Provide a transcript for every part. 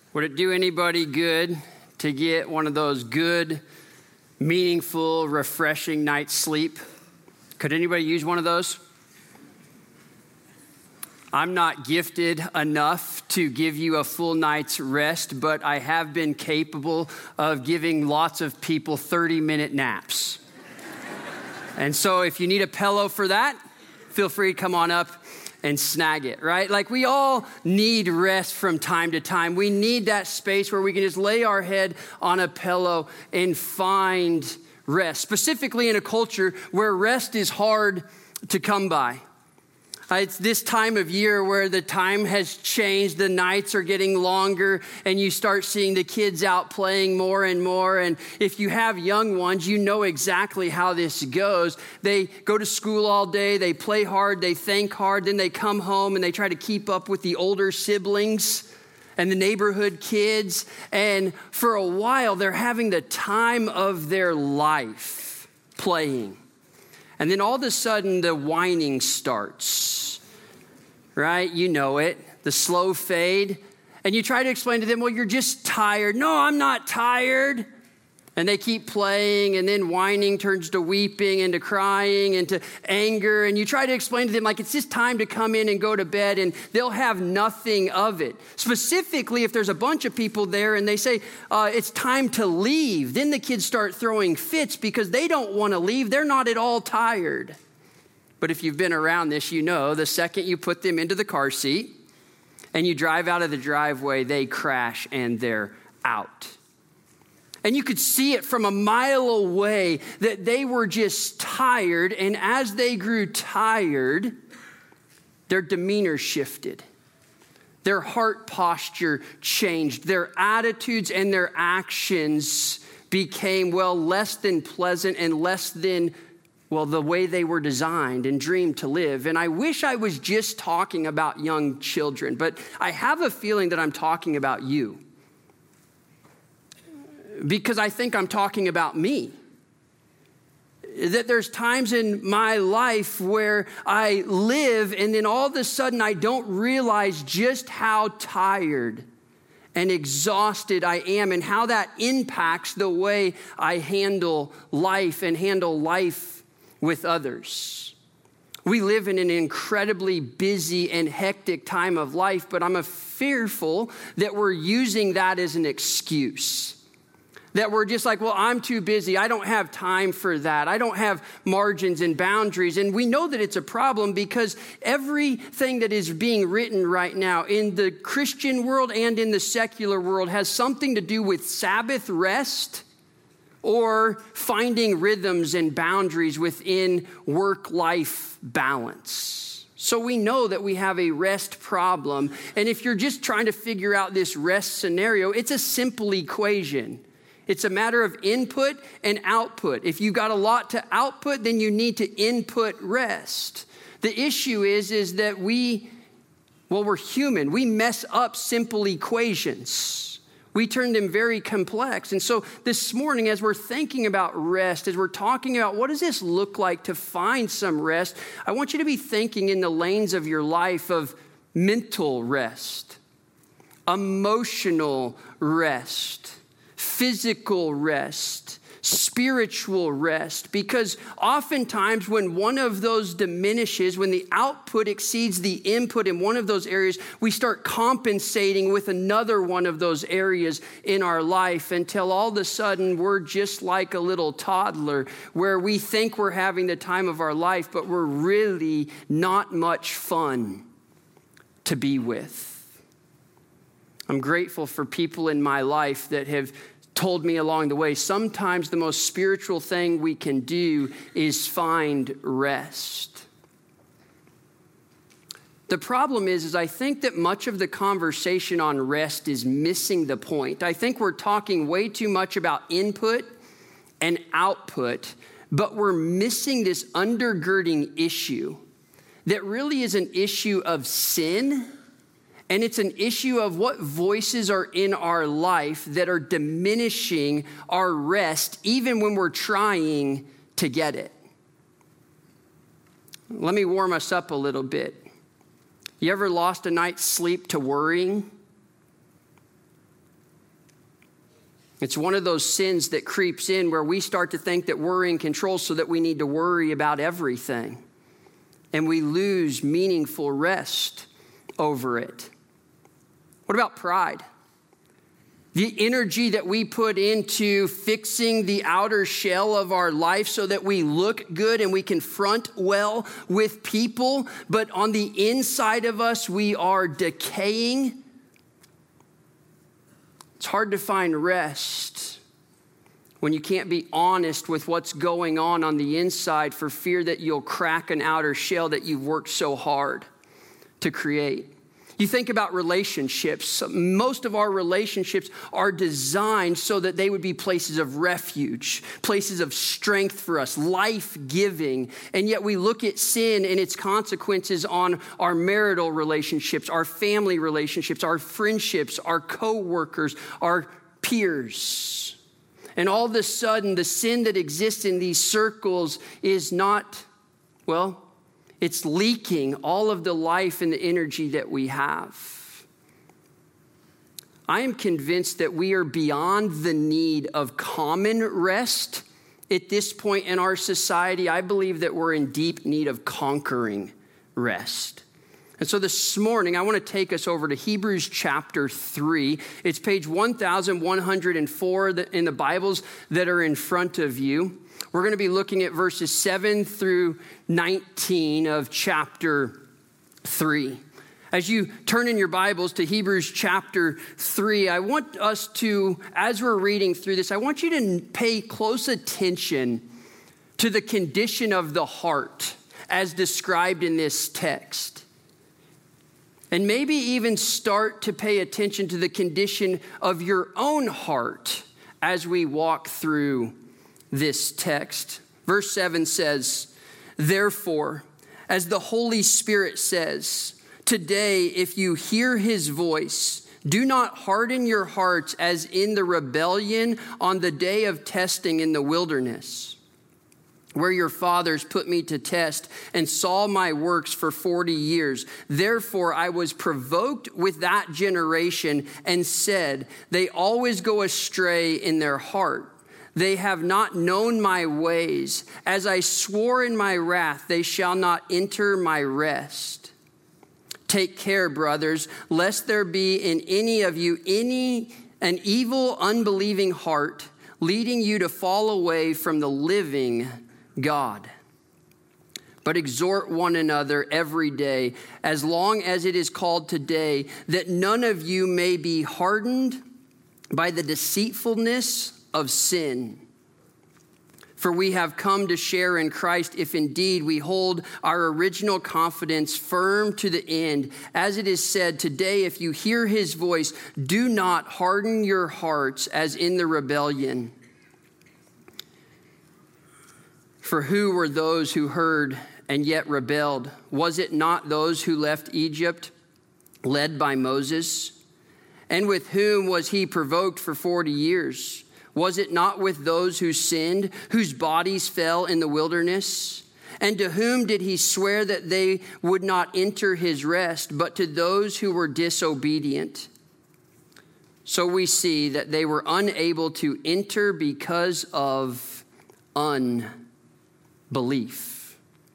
Would it do anybody good to get one of those good, meaningful, refreshing night's sleep? Could anybody use one of those? I'm not gifted enough to give you a full night's rest, but I have been capable of giving lots of people 30-minute naps. And so if you need a pillow for that, feel free to come on up and snag it, right? Like we all need rest from time to time. We need that space where we can just lay our head on a pillow and find rest, specifically in a culture where rest is hard to come by. It's this time of year where the time has changed, the nights are getting longer, and you start seeing the kids out playing more and more. And if you have young ones, you know exactly how this goes. They go to school all day, they play hard, they think hard, then they come home and they try to keep up with the older siblings and the neighborhood kids. And for a while, they're having the time of their life playing. And then all of a sudden, the whining starts, right? You know it, the slow fade. And you try to explain to them, well, you're just tired. No, I'm not tired. And they keep playing, and then whining turns to weeping and to crying and to anger. And you try to explain to them, like, it's just time to come in and go to bed, and they'll have nothing of it. Specifically, if there's a bunch of people there and they say, it's time to leave, then the kids start throwing fits because they don't want to leave. They're not at all tired. But if you've been around this, you know the second you put them into the car seat and you drive out of the driveway, they crash and they're out. And you could see it from a mile away that they were just tired. And as they grew tired, their demeanor shifted. Their heart posture changed. Their attitudes and their actions became, less than pleasant and less than, the way they were designed and dreamed to live. And I wish I was just talking about young children, but I have a feeling that I'm talking about you. Because I think I'm talking about me. That there's times in my life where I live and then all of a sudden I don't realize just how tired and exhausted I am and how that impacts the way I handle life and handle life with others. We live in an incredibly busy and hectic time of life, but I'm fearful that we're using that as an excuse. That we're just like, I'm too busy. I don't have time for that. I don't have margins and boundaries. And we know that it's a problem because everything that is being written right now in the Christian world and in the secular world has something to do with Sabbath rest or finding rhythms and boundaries within work-life balance. So we know that we have a rest problem. And if you're just trying to figure out this rest scenario, it's a simple equation. It's a matter of input and output. If you got a lot to output, then you need to input rest. The issue is that we're human. We mess up simple equations. We turn them very complex. And so this morning, as we're thinking about rest, as we're talking about what does this look like to find some rest, I want you to be thinking in the lanes of your life of mental rest, emotional rest, physical rest, spiritual rest, because oftentimes when one of those diminishes, when the output exceeds the input in one of those areas, we start compensating with another one of those areas in our life until all of a sudden we're just like a little toddler where we think we're having the time of our life, but we're really not much fun to be with. I'm grateful for people in my life that have told me along the way, sometimes the most spiritual thing we can do is find rest. The problem is I think that much of the conversation on rest is missing the point. I think we're talking way too much about input and output, but we're missing this undergirding issue that really is an issue of sin. And it's an issue of what voices are in our life that are diminishing our rest, even when we're trying to get it. Let me warm us up a little bit. You ever lost a night's sleep to worrying? It's one of those sins that creeps in where we start to think that we're in control so that we need to worry about everything. And we lose meaningful rest over it. What about pride? The energy that we put into fixing the outer shell of our life so that we look good and we confront well with people, but on the inside of us, we are decaying. It's hard to find rest when you can't be honest with what's going on the inside for fear that you'll crack an outer shell that you've worked so hard to create. You think about relationships. Most of our relationships are designed so that they would be places of refuge, places of strength for us, life-giving. And yet we look at sin and its consequences on our marital relationships, our family relationships, our friendships, our co-workers, our peers. And all of a sudden, the sin that exists in these circles is not, it's leaking all of the life and the energy that we have. I am convinced that we are beyond the need of common rest at this point in our society. I believe that we're in deep need of conquering rest. And so this morning, I want to take us over to Hebrews chapter 3. It's page 1104 in the Bibles that are in front of you. We're going to be looking at verses 7 through 19 of chapter 3. As you turn in your Bibles to Hebrews chapter 3, I want us to, as we're reading through this, I want you to pay close attention to the condition of the heart as described in this text. And maybe even start to pay attention to the condition of your own heart as we walk through this text. Verse 7 says, "Therefore, as the Holy Spirit says, today, if you hear his voice, do not harden your hearts as in the rebellion on the day of testing in the wilderness, where your fathers put me to test and saw my works for 40 years. Therefore, I was provoked with that generation and said, they always go astray in their heart. They have not known my ways. As I swore in my wrath, they shall not enter my rest. Take care, brothers, lest there be in any of you an evil, unbelieving heart, leading you to fall away from the living God. But exhort one another every day, as long as it is called today, that none of you may be hardened by the deceitfulness of sin. For we have come to share in Christ if indeed we hold our original confidence firm to the end. As it is said, today if you hear his voice, do not harden your hearts as in the rebellion. For who were those who heard and yet rebelled? Was it not those who left Egypt, led by Moses? And with whom was he provoked for 40 years? Was it not with those who sinned, whose bodies fell in the wilderness? And to whom did he swear that they would not enter his rest, but to those who were disobedient? So we see that they were unable to enter because of unbelief.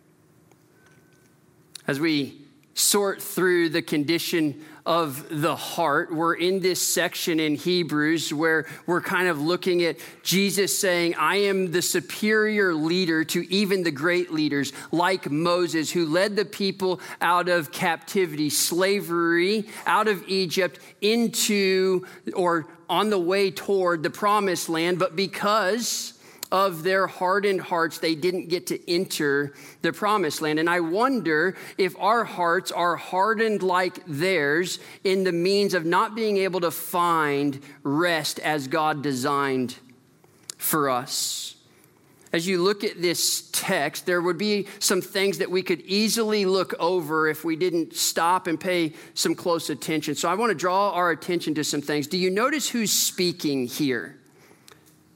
As we sort through the condition of the heart, we're in this section in Hebrews where we're kind of looking at Jesus saying, I am the superior leader to even the great leaders like Moses, who led the people out of captivity, slavery, out of Egypt into or on the way toward the promised land. But because of their hardened hearts, they didn't get to enter the promised land. And I wonder if our hearts are hardened like theirs in the means of not being able to find rest as God designed for us. As you look at this text, there would be some things that we could easily look over if we didn't stop and pay some close attention. So I want to draw our attention to some things. Do you notice who's speaking here?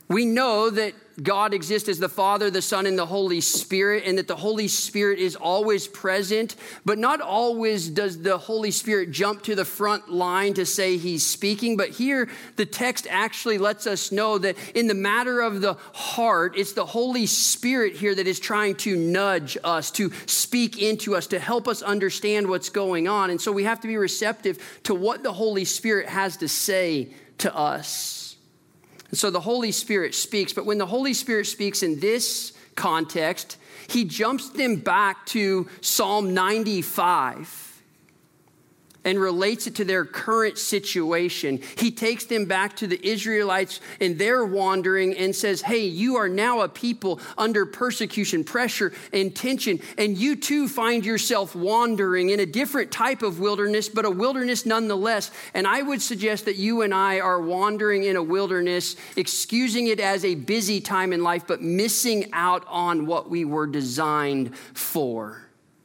We know that God exists as the Father, the Son, and the Holy Spirit, and that the Holy Spirit is always present, but not always does the Holy Spirit jump to the front line to say he's speaking. But here, the text actually lets us know that in the matter of the heart, it's the Holy Spirit here that is trying to nudge us, to speak into us, to help us understand what's going on. And so we have to be receptive to what the Holy Spirit has to say to us. And so the Holy Spirit speaks, but when the Holy Spirit speaks in this context, he jumps them back to Psalm 95 and relates it to their current situation. He takes them back to the Israelites and their wandering and says, hey, you are now a people under persecution, pressure, and tension, and you too find yourself wandering in a different type of wilderness, but a wilderness nonetheless. And I would suggest that you and I are wandering in a wilderness, excusing it as a busy time in life, but missing out on what we were designed for.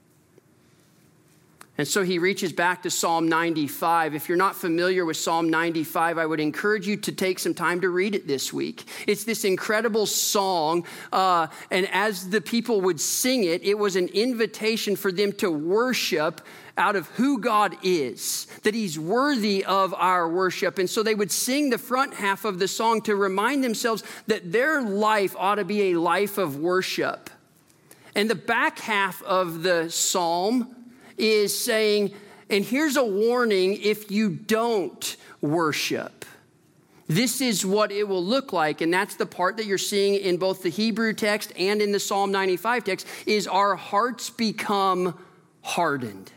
And so he reaches back to Psalm 95. If you're not familiar with Psalm 95, I would encourage you to take some time to read it this week. It's this incredible song, and as the people would sing it, it was an invitation for them to worship out of who God is, that he's worthy of our worship. And so they would sing the front half of the song to remind themselves that their life ought to be a life of worship. And the back half of the psalm is saying, and here's a warning if you don't worship. This is what it will look like. And that's the part that you're seeing in both the Hebrew text and in the Psalm 95 text, is our hearts become hardened.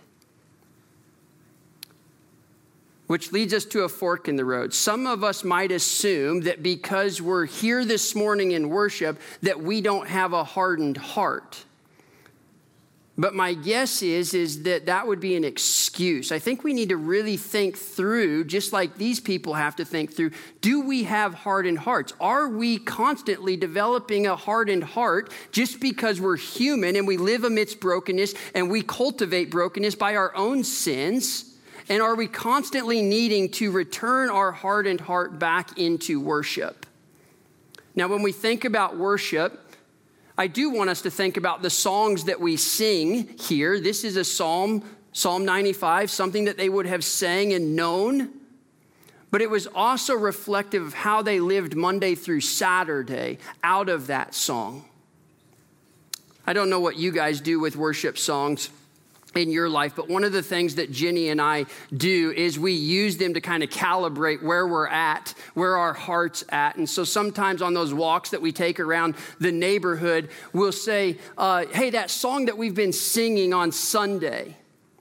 Which leads us to a fork in the road. Some of us might assume that because we're here this morning in worship, that we don't have a hardened heart. But my guess is that would be an excuse. I think we need to really think through, just like these people have to think through, do we have hardened hearts? Are we constantly developing a hardened heart just because we're human and we live amidst brokenness and we cultivate brokenness by our own sins? And are we constantly needing to return our hardened heart back into worship? Now, when we think about worship, I do want us to think about the songs that we sing here. This is a psalm, Psalm 95, something that they would have sang and known. But it was also reflective of how they lived Monday through Saturday out of that song. I don't know what you guys do with worship songs in your life, but one of the things that Jenny and I do is we use them to kind of calibrate where we're at, where our heart's at. And so sometimes on those walks that we take around the neighborhood, we'll say, hey, that song that we've been singing on Sunday,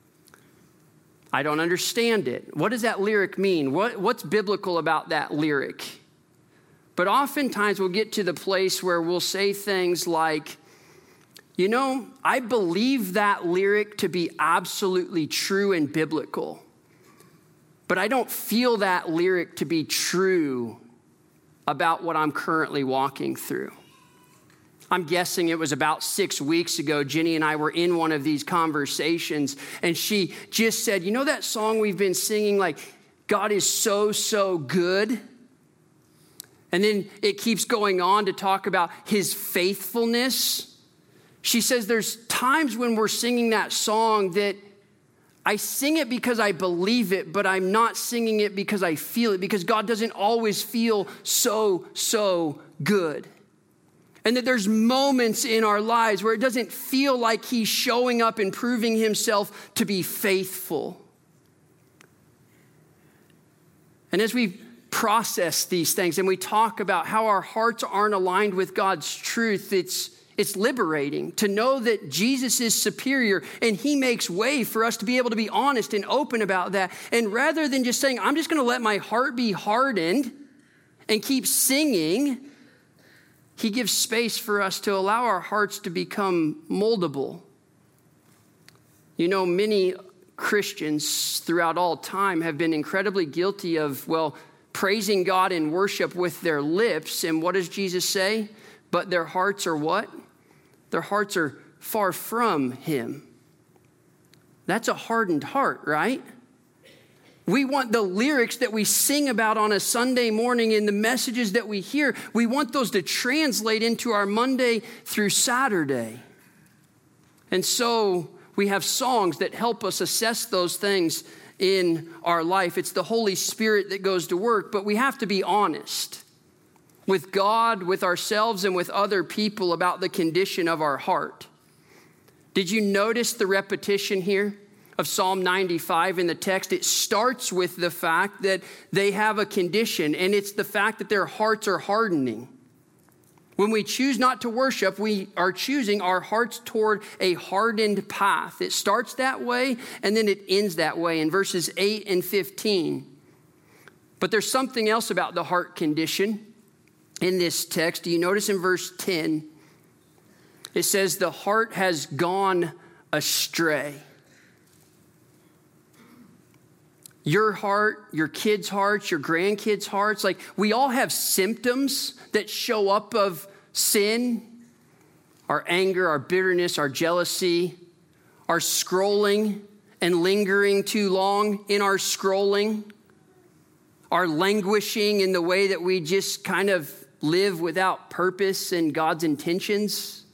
I don't understand it. What does that lyric mean? What's biblical about that lyric? But oftentimes we'll get to the place where we'll say things like, you know, I believe that lyric to be absolutely true and biblical, but I don't feel that lyric to be true about what I'm currently walking through. I'm guessing it was about 6 weeks ago, Jenny and I were in one of these conversations, and she just said, you know that song we've been singing, like, God is so, so good? And then it keeps going on to talk about his faithfulness. She says there's times when we're singing that song that I sing it because I believe it, but I'm not singing it because I feel it, because God doesn't always feel so, so good. And that there's moments in our lives where it doesn't feel like he's showing up and proving himself to be faithful. And as we process these things and we talk about how our hearts aren't aligned with God's truth, it's liberating to know that Jesus is superior and he makes way for us to be able to be honest and open about that. And rather than just saying, I'm just going to let my heart be hardened and keep singing, he gives space for us to allow our hearts to become moldable. You know, many Christians throughout all time have been incredibly guilty of, praising God in worship with their lips. And what does Jesus say? But their hearts are what? Their hearts are far from him. That's a hardened heart, right? We want the lyrics that we sing about on a Sunday morning and the messages that we hear, we want those to translate into our Monday through Saturday. And so we have songs that help us assess those things in our life. It's the Holy Spirit that goes to work, but we have to be honest with God, with ourselves, and with other people about the condition of our heart. Did you notice the repetition here of Psalm 95 in the text? It starts with the fact that they have a condition, and it's the fact that their hearts are hardening. When we choose not to worship, we are choosing our hearts toward a hardened path. It starts that way, and then it ends that way in verses 8 and 15. But there's something else about the heart condition in this text. Do you notice in verse 10? It says, the heart has gone astray. Your heart, your kids' hearts, your grandkids' hearts, like we all have symptoms that show up of sin, our anger, our bitterness, our jealousy, our scrolling and lingering too long in our scrolling, our languishing in the way that we just kind of live without purpose and God's intentions.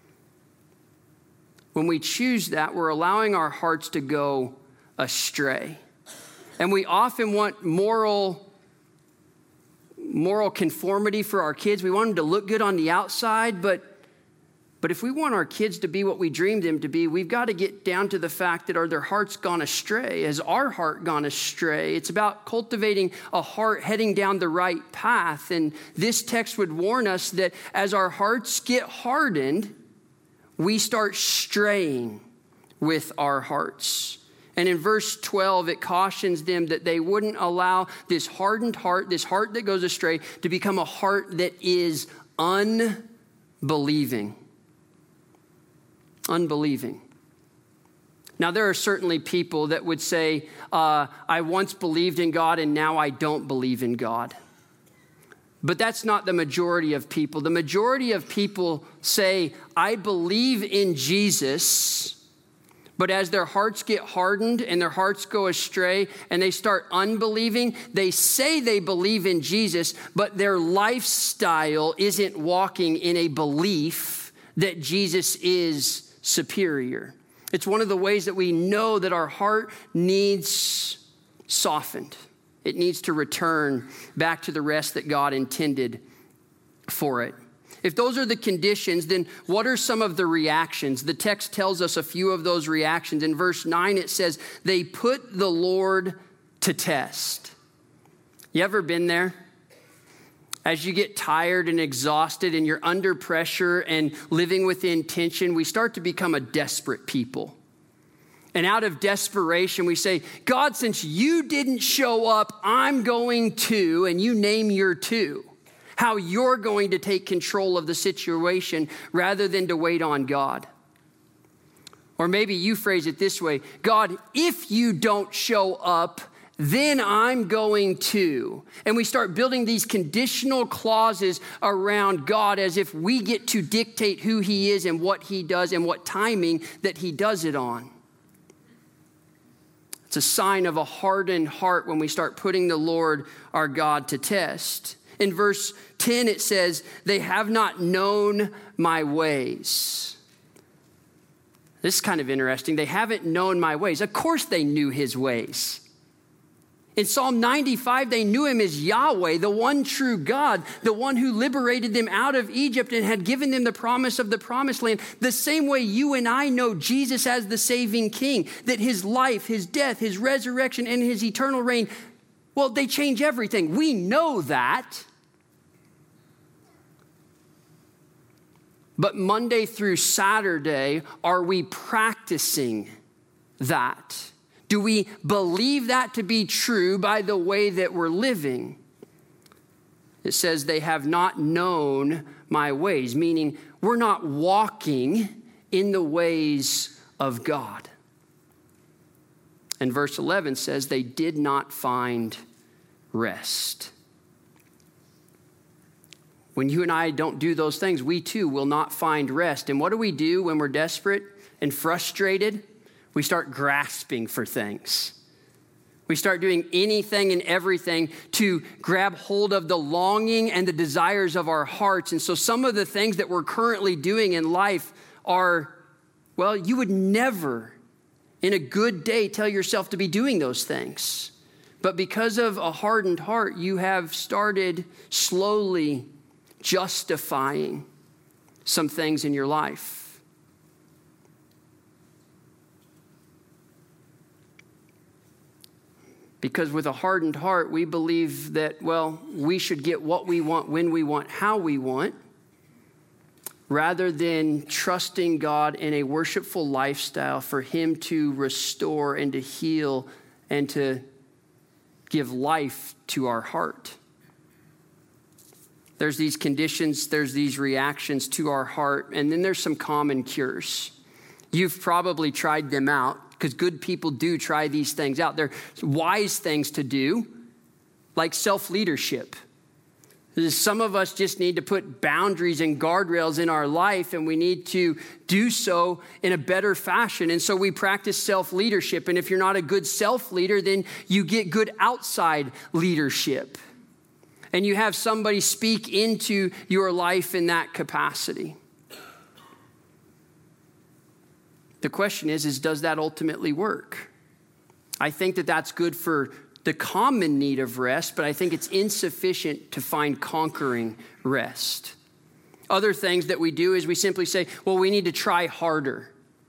When we choose that, we're allowing our hearts to go astray. And we often want moral conformity for our kids. We want them to look good on the outside, but if we want our kids to be what we dreamed them to be, we've got to get down to the fact that are their hearts gone astray? Has our heart gone astray? It's about cultivating a heart heading down the right path. And this text would warn us that as our hearts get hardened, we start straying with our hearts. And in verse 12, it cautions them that they wouldn't allow this hardened heart, this heart that goes astray, to become a heart that is unbelieving. Unbelieving. Now, there are certainly people that would say, I once believed in God and now I don't believe in God. But that's not the majority of people. The majority of people say, I believe in Jesus, but as their hearts get hardened and their hearts go astray and they start unbelieving, they say they believe in Jesus, but their lifestyle isn't walking in a belief that Jesus is superior. It's one of the ways that we know that our heart needs softened. It needs to return back to the rest that God intended for it. If those are the conditions, then what are some of the reactions? The text tells us a few of those reactions. In verse 9, it says, they put the Lord to test. You ever been there? As you get tired and exhausted and you're under pressure and living within tension, we start to become a desperate people. And out of desperation, we say, God, since you didn't show up, I'm going to, and you name your two. How you're going to take control of the situation rather than to wait on God. Or maybe you phrase it this way, God, if you don't show up, then I'm going to. And we start building these conditional clauses around God as if we get to dictate who he is and what he does and what timing that he does it on. It's a sign of a hardened heart when we start putting the Lord our God to test. In verse 10, it says, they have not known my ways. This is kind of interesting. They haven't known my ways. Of course they knew his ways. In Psalm 95, they knew him as Yahweh, the one true God, the one who liberated them out of Egypt and had given them the promise of the promised land. The same way you and I know Jesus as the saving king, that his life, his death, his resurrection, and his eternal reign, well, they change everything. We know that. But Monday through Saturday, are we practicing that? Do we believe that to be true by the way that we're living? It says they have not known my ways, meaning we're not walking in the ways of God. And verse 11 says they did not find rest. When you and I don't do those things, we too will not find rest. And what do we do when we're desperate and frustrated? We start grasping for things. We start doing anything and everything to grab hold of the longing and the desires of our hearts. And so some of the things that we're currently doing in life are, well, you would never in a good day tell yourself to be doing those things. But because of a hardened heart, you have started slowly justifying some things in your life. Because with a hardened heart, we believe that, well, we should get what we want, when we want, how we want, rather than trusting God in a worshipful lifestyle for Him to restore and to heal and to give life to our heart. There's these conditions, there's these reactions to our heart, and then there's some common cures. You've probably tried them out, because good people do try these things out. They're wise things to do, like self-leadership. Some of us just need to put boundaries and guardrails in our life, and we need to do so in a better fashion. And so we practice self-leadership. And if you're not a good self-leader, then you get good outside leadership. And you have somebody speak into your life in that capacity. The question is does that ultimately work? I think that that's good for the common need of rest, but I think it's insufficient to find conquering rest. Other things that we do is we simply say, well, we need to try harder.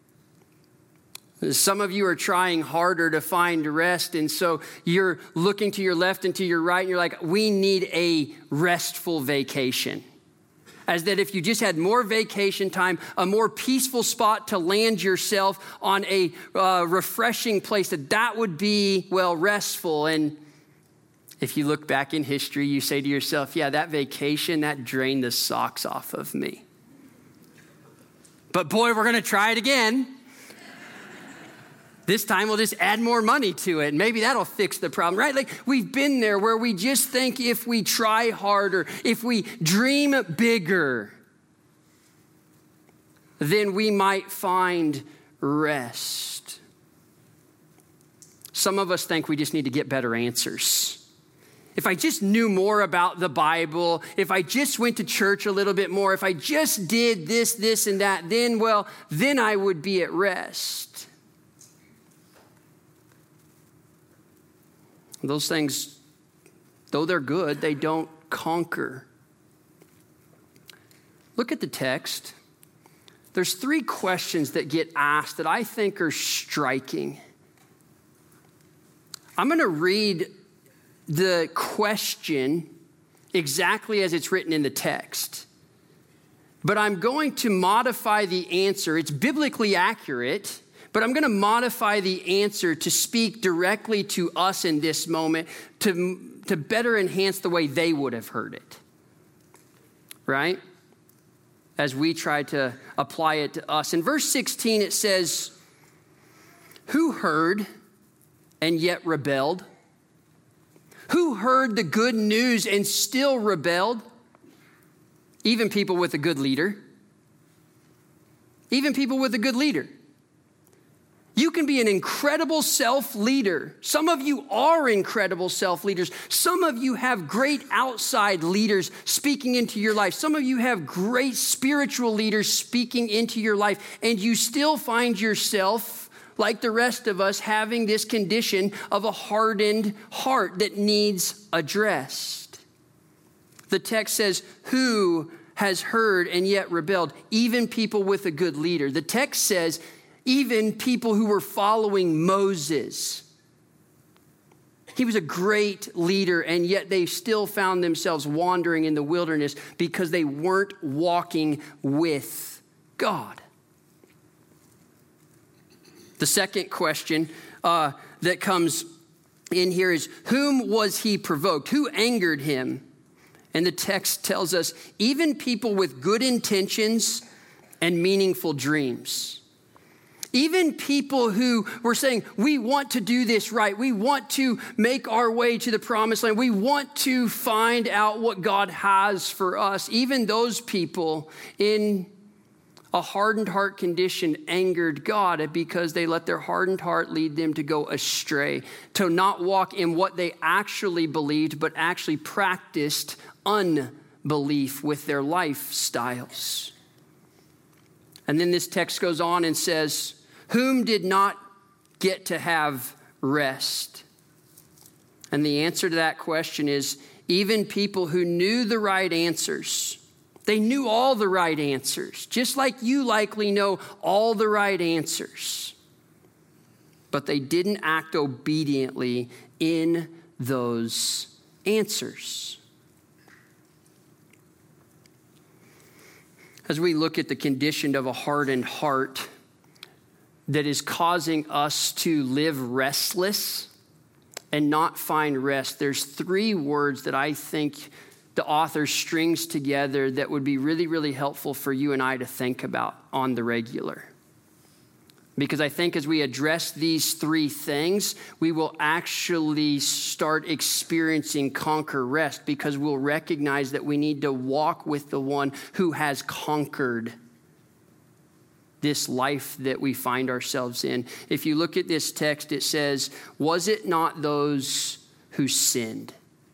Some of you are trying harder to find rest, and so you're looking to your left and to your right, and you're like, we need a restful vacation. As that if you just had more vacation time, a more peaceful spot to land yourself on a refreshing place, that would be, well, restful. And if you look back in history, you say to yourself, yeah, that vacation, that drained the socks off of me. But boy, we're going to try it again. This time we'll just add more money to it. Maybe that'll fix the problem, right? Like we've been there where we just think if we try harder, if we dream bigger, then we might find rest. Some of us think we just need to get better answers. If I just knew more about the Bible, if I just went to church a little bit more, if I just did this, and that, then I would be at rest. Those things, though they're good, they don't conquer. Look at the text. There's 3 questions that get asked that I think are striking. I'm going to read the question exactly as it's written in the text. But I'm going to modify the answer. It's biblically accurate, but I'm going to modify the answer to speak directly to us in this moment to better enhance the way they would have heard it, right? As we try to apply it to us. In verse 16, it says, who heard and yet rebelled? Who heard the good news and still rebelled? Even people with a good leader. Even people with a good leader. You can be an incredible self-leader. Some of you are incredible self-leaders. Some of you have great outside leaders speaking into your life. Some of you have great spiritual leaders speaking into your life. And you still find yourself, like the rest of us, having this condition of a hardened heart that needs addressed. The text says, who has heard and yet rebelled? Even people with a good leader. The text says, even people who were following Moses. He was a great leader, and yet they still found themselves wandering in the wilderness because they weren't walking with God. The second question that comes in here is, whom was he provoked? Who angered him? And the text tells us, even people with good intentions and meaningful dreams. Even people who were saying, we want to do this right. We want to make our way to the promised land. We want to find out what God has for us. Even those people in A hardened heart condition angered God because they let their hardened heart lead them to go astray, to not walk in what they actually believed, but actually practiced unbelief with their lifestyles. And then this text goes on and says, whom did not get to have rest? And the answer to that question is even people who knew the right answers. They knew all the right answers, just like you likely know all the right answers. But they didn't act obediently in those answers. As we look at the condition of a hardened heart that is causing us to live restless and not find rest, there's three words that I think the author strings together that would be really, really helpful for you and I to think about on the regular. Because I think as we address these three things, we will actually start experiencing conquer rest, because we'll recognize that we need to walk with the one who has conquered this life that we find ourselves in. If you look at this text, it says, was it not those who sinned?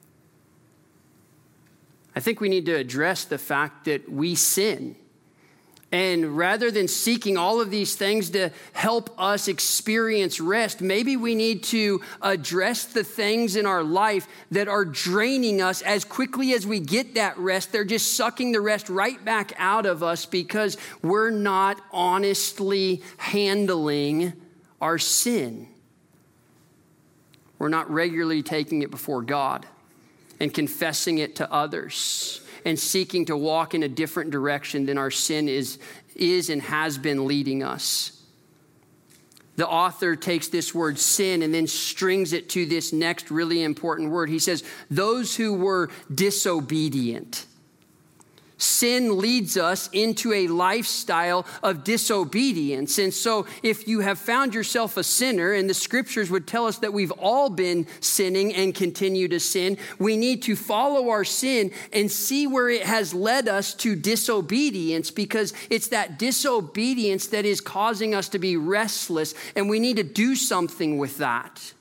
I think we need to address the fact that we sin. And rather than seeking all of these things to help us experience rest, maybe we need to address the things in our life that are draining us. As quickly as we get that rest, they're just sucking the rest right back out of us because we're not honestly handling our sin. We're not regularly taking it before God and confessing it to others and seeking to walk in a different direction than our sin is and has been leading us. The author takes this word sin and then strings it to this next really important word. He says, those who were disobedient. Sin leads us into a lifestyle of disobedience. And so if you have found yourself a sinner, and the scriptures would tell us that we've all been sinning and continue to sin, we need to follow our sin and see where it has led us to disobedience, because it's that disobedience that is causing us to be restless, and we need to do something with that.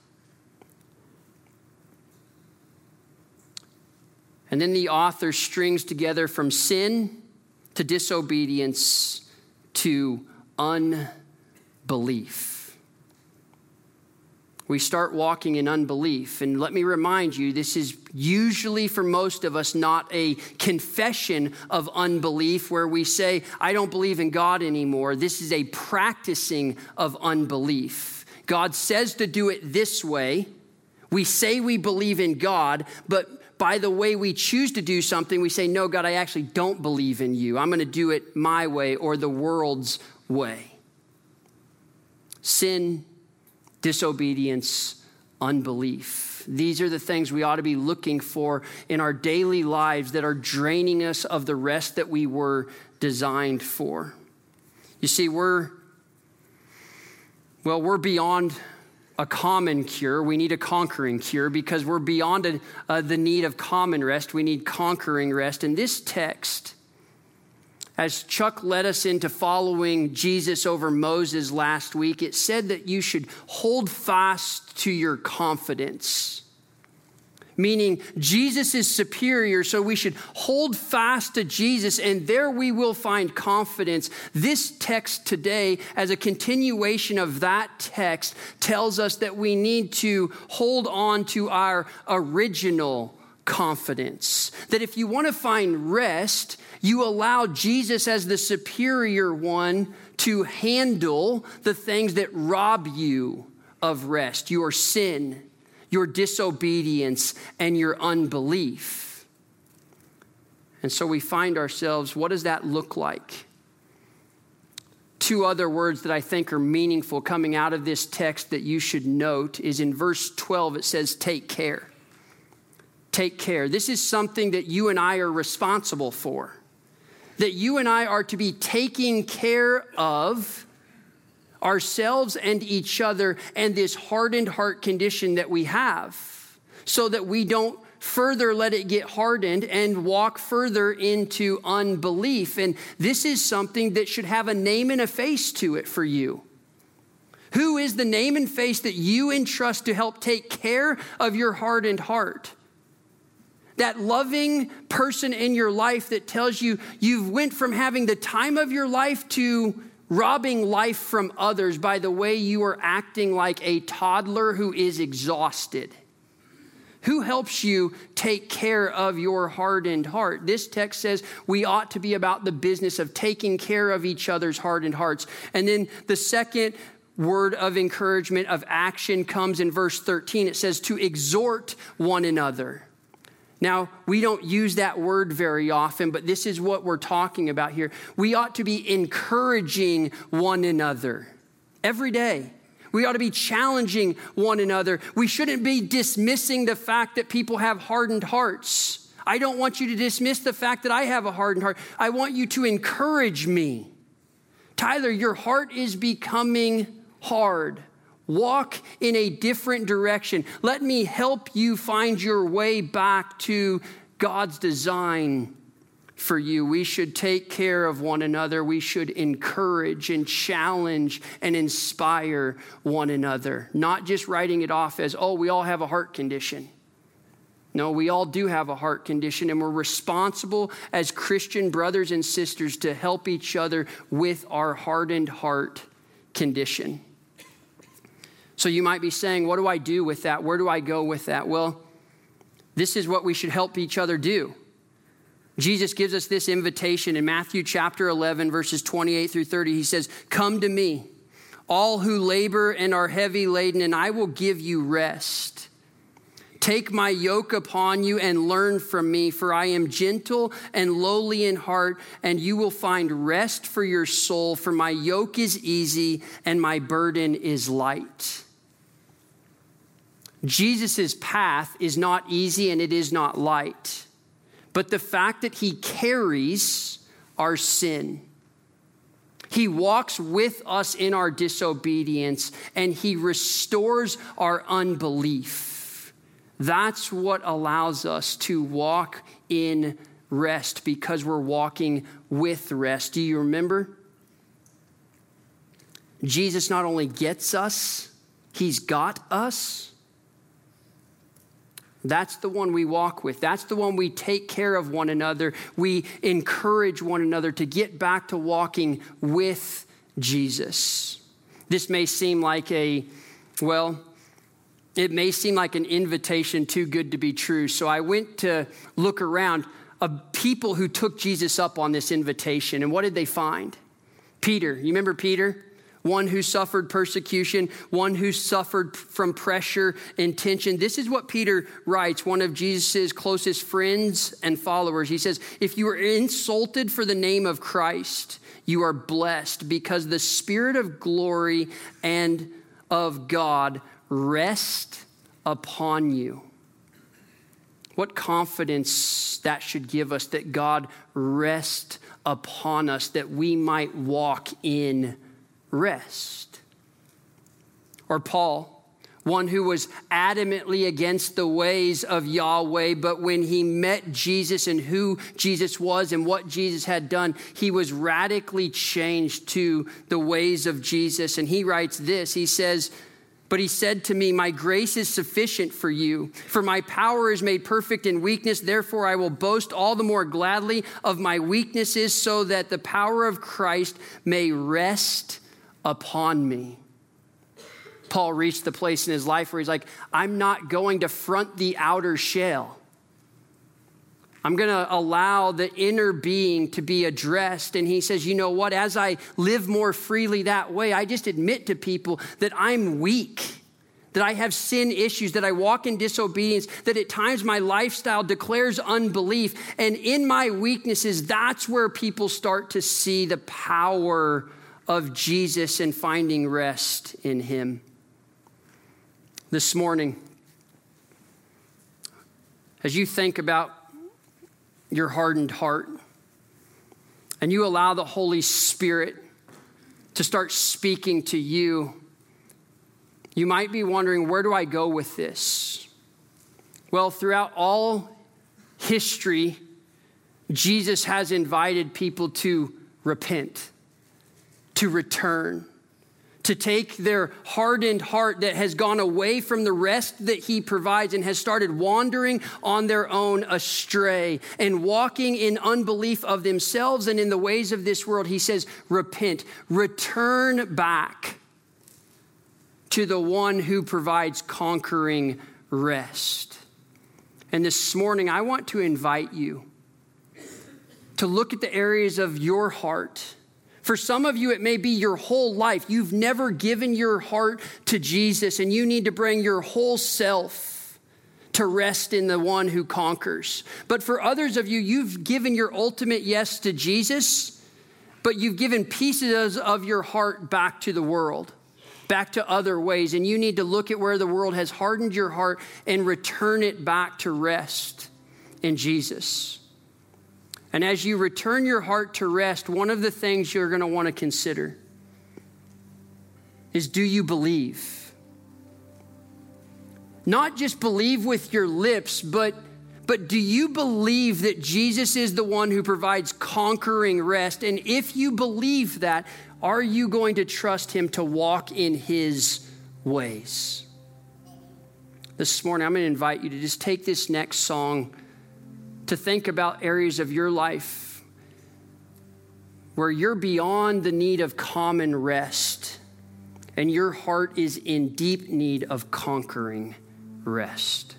And then the author strings together from sin to disobedience to unbelief. We start walking in unbelief. And let me remind you, this is usually for most of us not a confession of unbelief where we say, I don't believe in God anymore. This is a practicing of unbelief. God says to do it this way. We say we believe in God, but by the way we choose to do something, we say, no, God, I actually don't believe in you. I'm going to do it my way or the world's way. Sin, disobedience, unbelief. These are the things we ought to be looking for in our daily lives that are draining us of the rest that we were designed for. You see, we're beyond a common cure. We need a conquering cure, because we're beyond the need of common rest. We need conquering rest. And this text, as Chuck led us into following Jesus over Moses last week, it said that you should hold fast to your confidence. Meaning Jesus is superior, so we should hold fast to Jesus, and there we will find confidence. This text today, as a continuation of that text, tells us that we need to hold on to our original confidence. That if you want to find rest, you allow Jesus as the superior one to handle the things that rob you of rest, your sin, your disobedience, and your unbelief. And so we find ourselves, what does that look like? Two other words that I think are meaningful coming out of this text that you should note is in verse 12, it says, take care. Take care. This is something that you and I are responsible for. That you and I are to be taking care of ourselves and each other and this hardened heart condition that we have, so that we don't further let it get hardened and walk further into unbelief. And this is something that should have a name and a face to it for you. Who is the name and face that you entrust to help take care of your hardened heart? That loving person in your life that tells you you've went from having the time of your life to robbing life from others by the way you are acting like a toddler who is exhausted. Who helps you take care of your hardened heart? This text says we ought to be about the business of taking care of each other's hardened hearts. And then the second word of encouragement, of action, comes in verse 13. It says to exhort one another. Now, we don't use that word very often, but this is what we're talking about here. We ought to be encouraging one another every day. We ought to be challenging one another. We shouldn't be dismissing the fact that people have hardened hearts. I don't want you to dismiss the fact that I have a hardened heart. I want you to encourage me. Tyler, your heart is becoming hard. Walk in a different direction. Let me help you find your way back to God's design for you. We should take care of one another. We should encourage and challenge and inspire one another. Not just writing it off as, oh, we all have a heart condition. No, we all do have a heart condition, and we're responsible as Christian brothers and sisters to help each other with our hardened heart condition. So you might be saying, what do I do with that? Where do I go with that? Well, this is what we should help each other do. Jesus gives us this invitation in Matthew chapter 11, verses 28 through 30. He says, come to me, all who labor and are heavy laden, and I will give you rest. Take my yoke upon you and learn from me, for I am gentle and lowly in heart, and you will find rest for your soul, for my yoke is easy and my burden is light. Jesus' path is not easy and it is not light, but the fact that he carries our sin. He walks with us in our disobedience and he restores our unbelief. That's what allows us to walk in rest, because we're walking with rest. Do you remember? Jesus not only gets us, he's got us. That's the one we walk with. That's the one we take care of one another. We encourage one another to get back to walking with Jesus. This may seem like it may seem like an invitation too good to be true. So I went to look around of people who took Jesus up on this invitation. And what did they find? Peter. You remember Peter? One who suffered persecution, one who suffered from pressure and tension. This is what Peter writes, one of Jesus' closest friends and followers. He says, if you are insulted for the name of Christ, you are blessed, because the Spirit of glory and of God rest upon you. What confidence that should give us, that God rest upon us, that we might walk in rest. Or Paul, one who was adamantly against the ways of Yahweh, but when he met Jesus and who Jesus was and what Jesus had done, he was radically changed to the ways of Jesus. And he writes this, he says, but he said to me, my grace is sufficient for you, for my power is made perfect in weakness. Therefore, I will boast all the more gladly of my weaknesses, so that the power of Christ may rest upon me. Paul reached the place in his life where he's like, I'm not going to front the outer shell. I'm going to allow the inner being to be addressed. And he says, you know what? As I live more freely that way, I just admit to people that I'm weak, that I have sin issues, that I walk in disobedience, that at times my lifestyle declares unbelief. And in my weaknesses, that's where people start to see the power of Jesus and finding rest in him. This morning, as you think about your hardened heart and you allow the Holy Spirit to start speaking to you, you might be wondering, where do I go with this? Well, throughout all history, Jesus has invited people to repent, to return, to take their hardened heart that has gone away from the rest that he provides and has started wandering on their own astray and walking in unbelief of themselves and in the ways of this world. He says, repent, return back to the one who provides conquering rest. And this morning, I want to invite you to look at the areas of your heart. For some of you, it may be your whole life. You've never given your heart to Jesus, and you need to bring your whole self to rest in the one who conquers. But for others of you, you've given your ultimate yes to Jesus, but you've given pieces of your heart back to the world, back to other ways. And you need to look at where the world has hardened your heart and return it back to rest in Jesus. And as you return your heart to rest, one of the things you're going to want to consider is, do you believe? Not just believe with your lips, but do you believe that Jesus is the one who provides conquering rest? And if you believe that, are you going to trust him to walk in his ways? This morning, I'm going to invite you to just take this next song to think about areas of your life where you're beyond the need of common rest and your heart is in deep need of conquering rest.